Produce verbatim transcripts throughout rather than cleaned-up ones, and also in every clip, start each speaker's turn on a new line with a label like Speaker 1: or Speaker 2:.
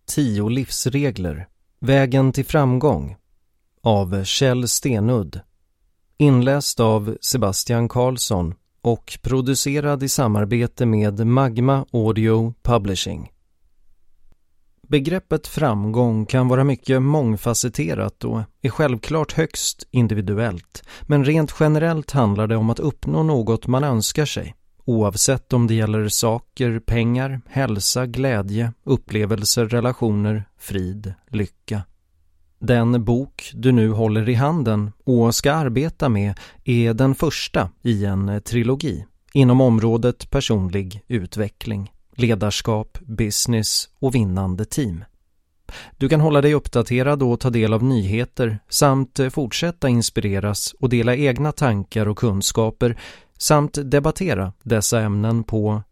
Speaker 1: tio livsregler. Vägen till framgång av Kjell Stenudd. Inläst av Sebastian Karlsson och producerad i samarbete med Magma Audio Publishing. Begreppet framgång kan vara mycket mångfacetterat och är självklart högst individuellt, men rent generellt handlar det om att uppnå något man önskar sig, oavsett om det gäller saker, pengar, hälsa, glädje, upplevelser, relationer, frid, lycka. Den bok du nu håller i handen och ska arbeta med är den första i en trilogi inom området personlig utveckling, ledarskap, business och vinnande team. Du kan hålla dig uppdaterad och ta del av nyheter samt fortsätta inspireras och dela egna tankar och kunskaper samt debattera dessa ämnen på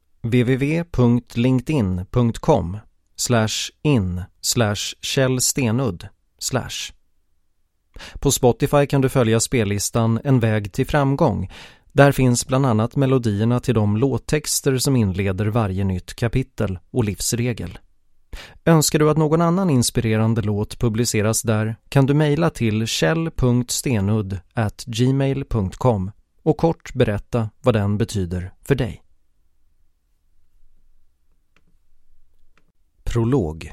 Speaker 1: www.linkedin.com slash in slash källstenudd slash. På Spotify kan du följa spellistan En väg till framgång. Där finns bland annat melodierna till de låttexter som inleder varje nytt kapitel och livsregel. Önskar du att någon annan inspirerande låt publiceras där kan du mejla till käll punkt stenudd at gmail punkt com och kort berätta vad den betyder för dig. Prolog.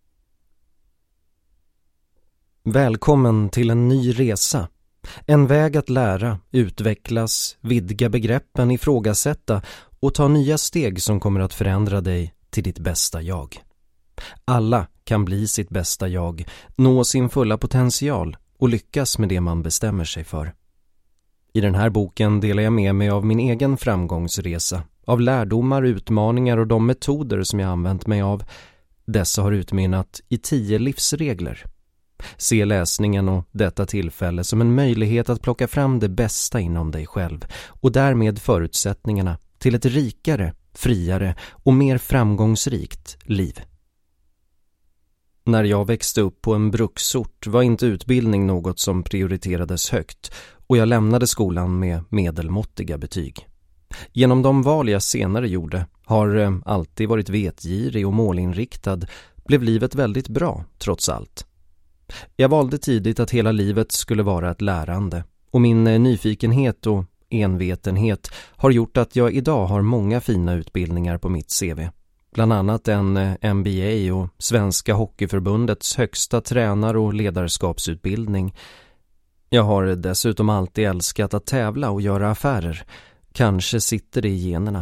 Speaker 1: Välkommen till en ny resa. En väg att lära, utvecklas, vidga begreppen, ifrågasätta och ta nya steg som kommer att förändra dig till ditt bästa jag. Alla kan bli sitt bästa jag, nå sin fulla potential och lyckas med det man bestämmer sig för. I den här boken delar jag med mig av min egen framgångsresa, av lärdomar, utmaningar och de metoder som jag använt mig av. Dessa har utmynnat i tio livsregler. Se läsningen och detta tillfälle som en möjlighet att plocka fram det bästa inom dig själv och därmed förutsättningarna till ett rikare, friare och mer framgångsrikt liv. När jag växte upp på en bruksort var inte utbildning något som prioriterades högt och jag lämnade skolan med medelmåttiga betyg. Genom de val jag senare gjorde har alltid varit vetgirig och målinriktad, blev livet väldigt bra trots allt. Jag valde tidigt att hela livet skulle vara ett lärande och min nyfikenhet och envetenhet har gjort att jag idag har många fina utbildningar på mitt C V. Bland annat en M B A och Svenska Hockeyförbundets högsta tränar- och ledarskapsutbildning. Jag har dessutom alltid älskat att tävla och göra affärer. Kanske sitter det i generna.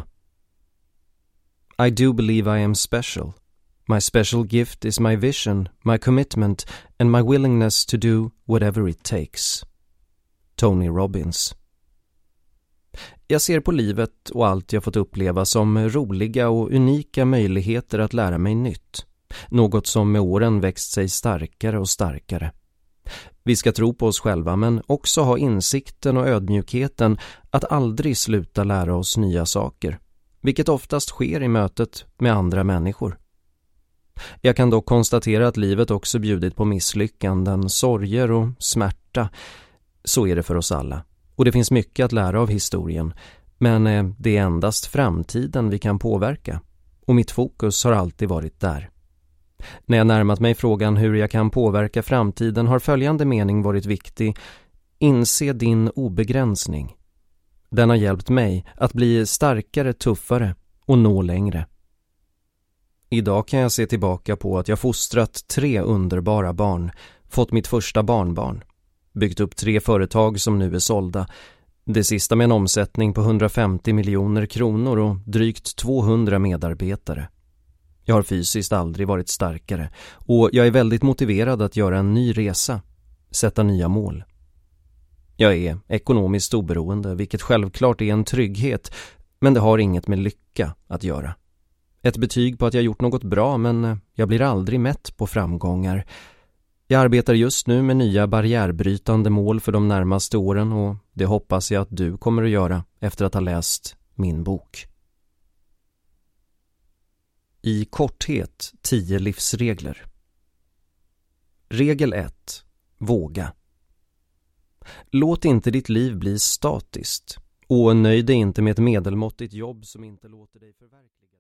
Speaker 1: I do believe I am special. My special gift is my vision, my commitment and my willingness to do whatever it takes. Tony Robbins. Jag ser på livet och allt jag fått uppleva som roliga och unika möjligheter att lära mig nytt. Något som med åren växt sig starkare och starkare. Vi ska tro på oss själva men också ha insikten och ödmjukheten att aldrig sluta lära oss nya saker, vilket oftast sker i mötet med andra människor. Jag kan dock konstatera att livet också bjudit på misslyckanden, sorger och smärta. Så är det för oss alla. Och det finns mycket att lära av historien. Men det är endast framtiden vi kan påverka. Och mitt fokus har alltid varit där. När jag närmat mig frågan hur jag kan påverka framtiden har följande mening varit viktig. Inse din obegränsning. Den har hjälpt mig att bli starkare, tuffare och nå längre. Idag kan jag se tillbaka på att jag fostrat tre underbara barn, fått mitt första barnbarn, byggt upp tre företag som nu är sålda, det sista med en omsättning på hundrafemtio miljoner kronor och drygt tvåhundra medarbetare. Jag har fysiskt aldrig varit starkare och jag är väldigt motiverad att göra en ny resa, sätta nya mål. Jag är ekonomiskt oberoende, vilket självklart är en trygghet, men det har inget med lycka att göra. Ett betyg på att jag gjort något bra, men jag blir aldrig mätt på framgångar. Jag arbetar just nu med nya barriärbrytande mål för de närmaste åren och det hoppas jag att du kommer att göra efter att ha läst min bok. I korthet tio livsregler. Regel ett. Våga. Låt inte ditt liv bli statiskt och nöj dig inte med ett medelmåttigt jobb som inte låter dig förverkliga.